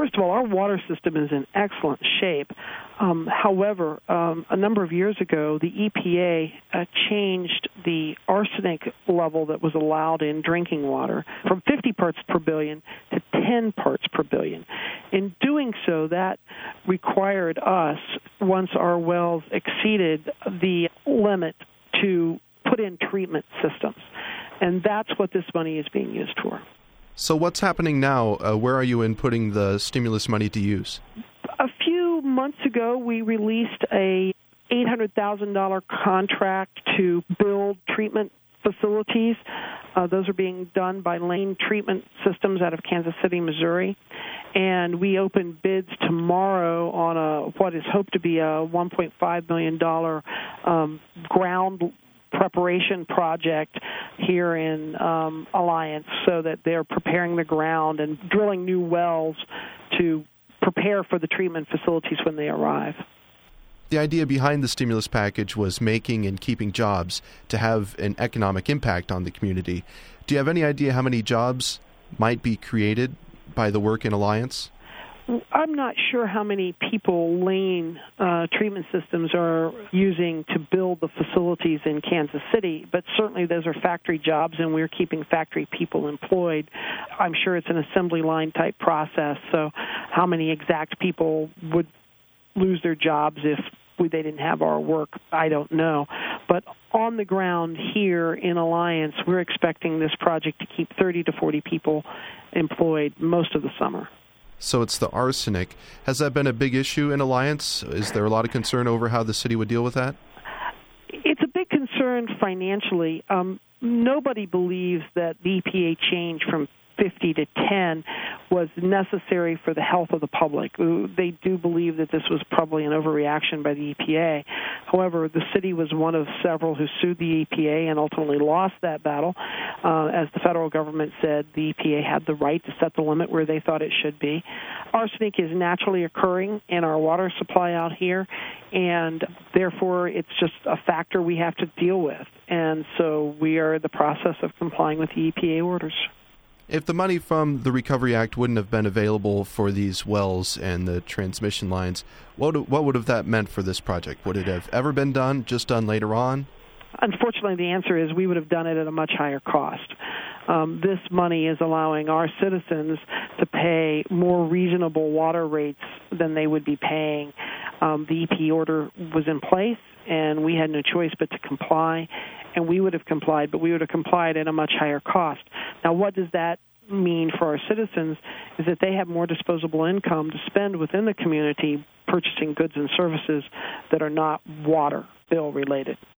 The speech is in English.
First of all, our water system is in excellent shape. However, a number of years ago, the EPA changed the arsenic level that was allowed in drinking water from 50 parts per billion to 10 parts per billion. In doing so, that required us, once our wells exceeded the limit, to put in treatment systems. And that's what this money is being used for. So what's happening now? Where are you in putting the stimulus money to use? A few months ago, we released a $800,000 contract to build treatment facilities. Those are being done by Lane Treatment Systems out of Kansas City, Missouri. And we open bids tomorrow on what is hoped to be a $1.5 million ground preparation project here in Alliance, so that they're preparing the ground and drilling new wells to prepare for the treatment facilities when they arrive. The idea behind the stimulus package was making and keeping jobs to have an economic impact on the community. Do you have any idea how many jobs might be created by the work in Alliance? I'm not sure how many people Lane Treatment Systems are using to build the facilities in Kansas City, but certainly those are factory jobs, and we're keeping factory people employed. I'm sure it's an assembly line type process, so how many exact people would lose their jobs if they didn't have our work, I don't know. But on the ground here in Alliance, we're expecting this project to keep 30 to 40 people employed most of the summer. So it's the arsenic. Has that been a big issue in Alliance? Is there a lot of concern over how the city would deal with that? It's a big concern financially. Nobody believes that the EPA change from 50 to 10 was necessary for the health of the public. They do believe that this was probably an overreaction by the EPA. However, the city was one of several who sued the EPA and ultimately lost that battle. As the federal government said, the EPA had the right to set the limit where they thought it should be. Arsenic is naturally occurring in our water supply out here, and therefore it's just a factor we have to deal with. And so we are in the process of complying with the EPA orders. If the money from the Recovery Act wouldn't have been available for these wells and the transmission lines, what would have that meant for this project? Would it have ever been done, just done later on? Unfortunately, the answer is we would have done it at a much higher cost. This money is allowing our citizens to pay more reasonable water rates than they would be paying. The EP order was in place, and we had no choice but to comply, and we would have complied, but we would have complied at a much higher cost. Now, what does that mean for our citizens is that they have more disposable income to spend within the community purchasing goods and services that are not water bill related.